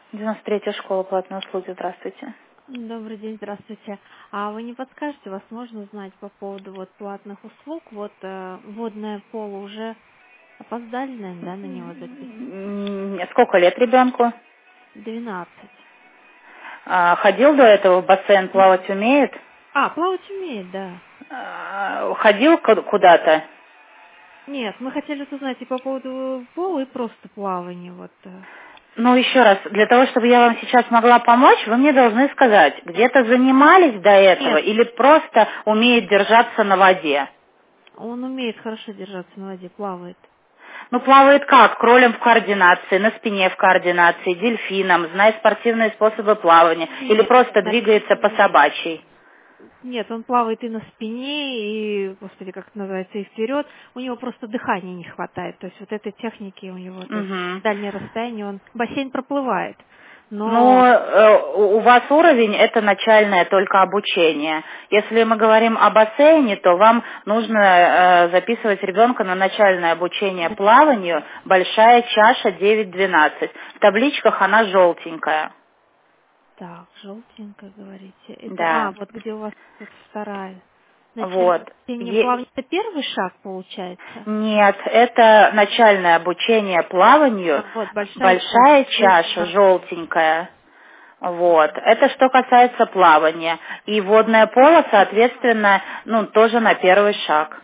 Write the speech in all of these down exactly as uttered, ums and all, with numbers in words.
девяносто третья школа платной услуги, здравствуйте. Добрый день, здравствуйте. А вы не подскажете, вас можно узнать по поводу вот платных услуг? Вот э, водное поло уже опоздали, наверное, да, на него записывать? М, Сколько лет ребенку? Двенадцать. А, ходил до этого в бассейн, плавать умеет? А, плавать умеет, да. А, ходил ку- куда-то? Нет, мы хотели вот узнать и по поводу пола, и просто плавания. Вот. э. Ну, еще раз, для того, чтобы я вам сейчас могла помочь, вы мне должны сказать, где-то занимались до этого Нет, или просто умеет держаться на воде? он умеет хорошо держаться на воде, плавает. Ну, плавает как? Кролем в координации, на спине в координации, дельфином, знает спортивные способы плавания, или Нет, просто на- двигается по собачьей? нет, он плавает и на спине, и, господи, как это называется, и вперед. У него просто дыхания не хватает. То есть вот этой техники у него, то есть Мгм. дальнее расстояние, он бассейн проплывает. Ну, Но э, у у вас уровень это начальное только обучение. Если мы говорим о бассейне, то вам нужно э, записывать ребенка на начальное обучение плаванию большая чаша девять двенадцать. В табличках она желтенькая. так, желтенько говорите. Это, а, Да. вот где у вас вот вторая. Начальное Вот. обучение Е- плавания. Это первый шаг получается? Нет, это начальное обучение плаванию, А, вот, большая чаша, большая девять чаша двенадцать. желтенькая. Вот. Это что касается плавания. И водное поло, соответственно, ну, тоже на первый шаг.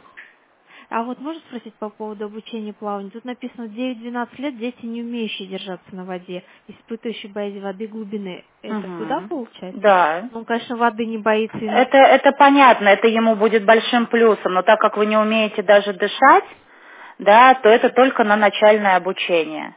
А вот можно спросить по поводу обучения плаванию? Тут написано девять-двенадцать лет, дети, не умеющие держаться на воде, испытывающие боязнь воды глубины. Это туда Мгм. получается? Да. Ну, он, конечно, воды не боится. и на- Это, это понятно, это ему будет большим плюсом, но так как вы не умеете даже дышать, да, то это только на начальное обучение.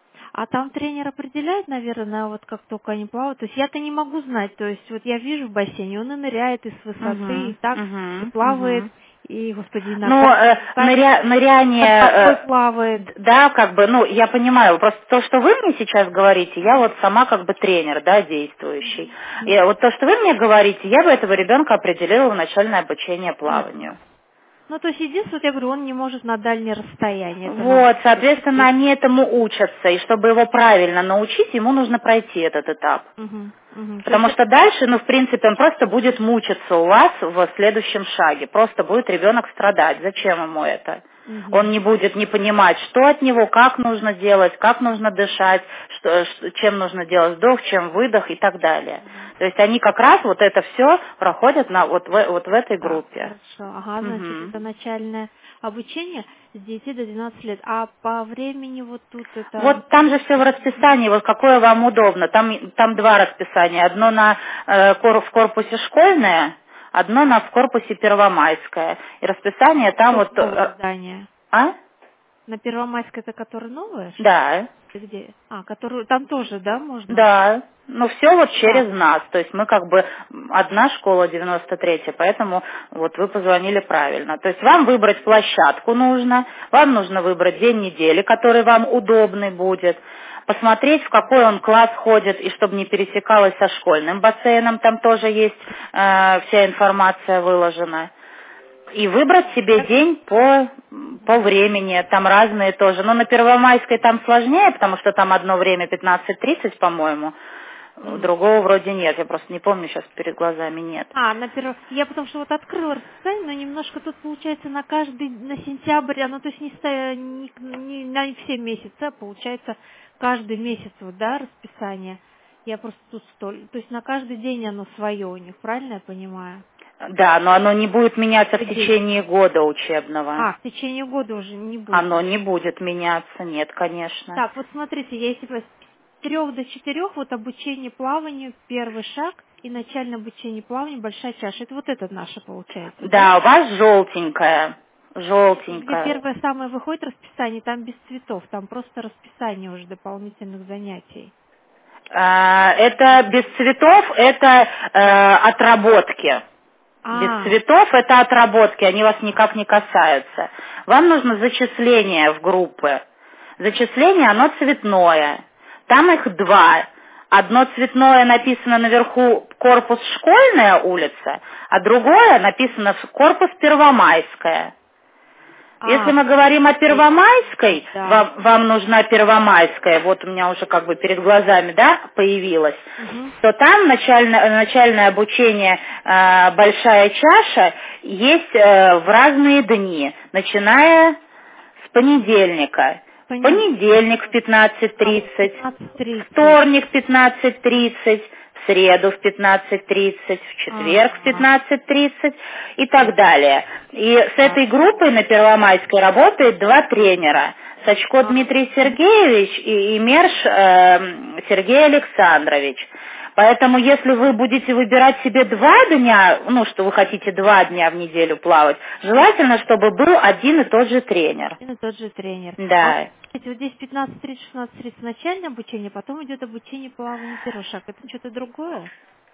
А там тренер определяет, наверное, вот как только они плавают. То есть я-то не могу знать. То есть вот я вижу в бассейне, он и ныряет и с высоты, и Угу, так, и угу, плавает, угу. и, господи, и Ну, ногами, э, и руками ныря- под ныряние, водой э, плавает. д- да, как бы, ну, я понимаю, просто то, что вы мне сейчас говорите, я вот сама как бы тренер, да, действующий. И вот то, что вы мне говорите, я бы этого ребенка определила в начальное обучение плаванию. Ну, то есть единственное, вот я говорю, он не может на дальнее расстояние. Это надо Вот, соответственно, учиться. они этому учатся, и чтобы его правильно научить, ему нужно пройти этот этап. Мгм, мгм. То есть Потому что дальше, ну, в принципе, он просто будет мучиться у вас в следующем шаге. Просто будет ребенок страдать. Зачем ему это? Он Мгм. не будет не понимать, что от него, как нужно делать, как нужно дышать, что, что- чем нужно делать вдох, чем выдох и так далее. То есть они как раз вот это все проходят на, вот, в, вот в этой Так, группе. хорошо. Ага, значит, Мгм. это начальное обучение с девяти до двенадцати лет. А по времени вот тут это... Вот там же все в расписании, вот какое вам удобно. Там, там два расписания. Одно на, э, кор- в корпусе школьное, одно на в корпусе первомайское. И расписание там Тут вот... новое э, здание. а? На Первомайской это которое новое? Да, Где? А, которую там тоже, да, можно? да. Ну все вот Так. через нас. То есть мы как бы одна школа девяносто третья, поэтому вот вы позвонили правильно. То есть вам выбрать площадку нужно, вам нужно выбрать день недели, который вам удобный будет, посмотреть, в какой он класс ходит, и чтобы не пересекалось со школьным бассейном, там тоже есть э, вся информация выложена. И выбрать себе день по, по времени, там разные тоже. Но на Первомайской там сложнее, потому что там одно время пятнадцать тридцать, по-моему, Мгм. другого вроде нет, я просто не помню, сейчас перед глазами нет. А, на перв... я потому что вот открыла расписание, но немножко тут получается на каждый, на сентябрь, оно то есть не, ста- не, не на все месяцы, а получается каждый месяц вот, да, расписание. Я просто тут столь, то есть на каждый день оно свое у них, правильно я понимаю? Да, но оно не будет меняться в День. течение года учебного. А, в течение года уже не будет. Оно не будет меняться, нет, конечно. Так, вот смотрите, я если бы с трех до четырех вот обучение плаванию, первый шаг и начальное обучение плаванию, большая чаша. Это вот это наше получается, да? Да, у вас желтенькая, Где желтенькая. первое самое выходит расписание, там без цветов, там просто расписание уже дополнительных занятий. А, Это без цветов, это э, отработки. Без А, цветов это отработки, они вас никак не касаются. Вам нужно зачисление в группы. Зачисление, оно цветное. Там их два. Одно цветное написано наверху корпус Школьная улица, а другое написано корпус Первомайская. А, Если мы говорим о Первомайской, да. вам, вам нужна Первомайская, вот у меня уже как бы перед глазами, да, появилась, Угу. то там начальное, начальное обучение э, «Большая чаша» есть э, в разные дни, начиная с понедельника. Понятно. Понедельник в пятнадцать тридцать, пятнадцать тридцать. вторник в пятнадцать тридцать, в среду в пятнадцать тридцать, в четверг в Ага. пятнадцать тридцать и так далее. И с Так. этой группой на Первомайской работает два тренера. Сачко А. Дмитрий Сергеевич и, и Мерш э, Сергей Александрович. Поэтому, если вы будете выбирать себе два дня, ну, что вы хотите два дня в неделю плавать, желательно, чтобы был один и тот же тренер. Один и тот же тренер. Да. А, кстати, вот здесь пятнадцать тридцать, шестнадцать тридцать начальное обучение, потом идет обучение плаванию первый шаг. Это что-то другое?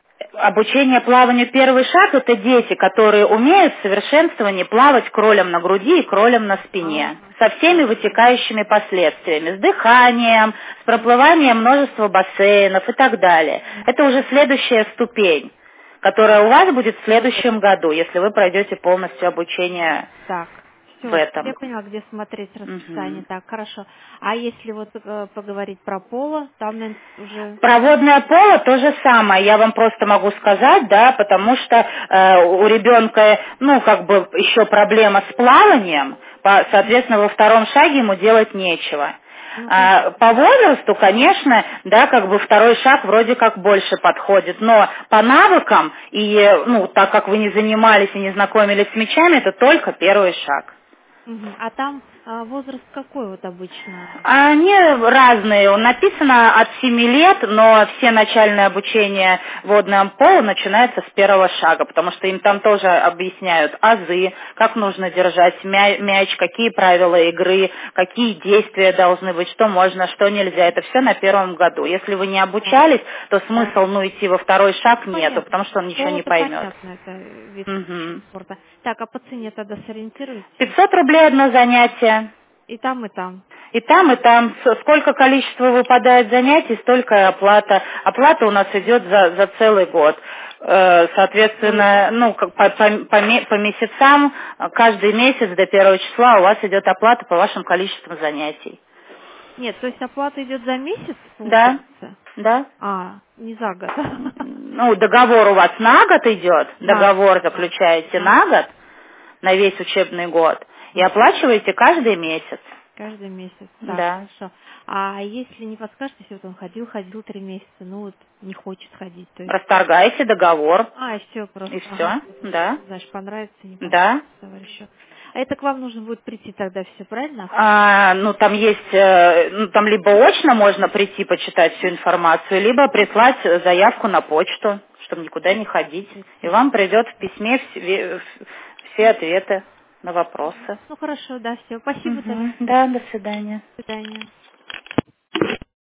Обучение плаванию первый шаг – это дети, которые умеют в совершенствовании плавать кролем на груди и кролем на спине. Со всеми вытекающими последствиями. С дыханием, с проплыванием множества бассейнов и так далее. Это уже следующая ступень, которая у вас будет в следующем году, если вы пройдете полностью обучение Так. Все, в этом. я поняла, где смотреть расписание. Мгм. Так, хорошо. А если вот э, поговорить про поло, там, наверное, уже... Проводное поло то же самое, я вам просто могу сказать, да, потому что э, у ребенка, ну, как бы еще проблема с плаванием, по- соответственно, во втором шаге ему делать нечего. Ну, А, по возрасту, конечно, да, как бы второй шаг вроде как больше подходит, но по навыкам, и, ну, так как вы не занимались и не знакомились с мячами, это только первый шаг. мгм. А там а, возраст какой вот обычно? Они разные. Написано от семи лет, но все начальное обучение водному полу начинается с первого шага, потому что им там тоже объясняют азы, как нужно держать мя- мяч, какие правила игры, какие действия должны быть, что можно, что нельзя. Это все на первом году. Если вы не обучались, то смысл, ну, идти во второй шаг нету, Понятно. потому что он ничего не Поло-то поймет. понятно, это вид Мгм. спорта. Так, а по цене тогда сориентируйтесь? пятьсот рублей одно занятие. И там, и там. И там, и там. С- Сколько количество выпадает занятий, столько и оплата. Оплата у нас идет за, за целый год. Э, Соответственно, ну, как по, по- по ме- по месяцам, э, каждый месяц до первого числа у вас идет оплата по вашим количествам занятий. Нет, то есть оплата идет за месяц, Да, получается? да. А, не за год. Ну, договор у вас на год идет, Да. договор заключаете А, на год, на весь учебный год, и оплачиваете каждый месяц. каждый месяц. Так, Да. хорошо. А если не подскажете, если вот он ходил, ходил три месяца, ну вот не хочет ходить, то есть... Расторгаете договор, А, и все просто. и все, Ага. да, Значит, понравится, не да. понравится товарищу. А это к вам нужно будет прийти тогда все, правильно? А, ну, там есть, э, ну, там либо очно можно прийти почитать всю информацию, либо прислать заявку на почту, чтобы никуда не ходить. И вам придет в письме все, все ответы на вопросы. Ну хорошо, да, все. Спасибо, Мгм. товарищ. Да, до свидания. До свидания.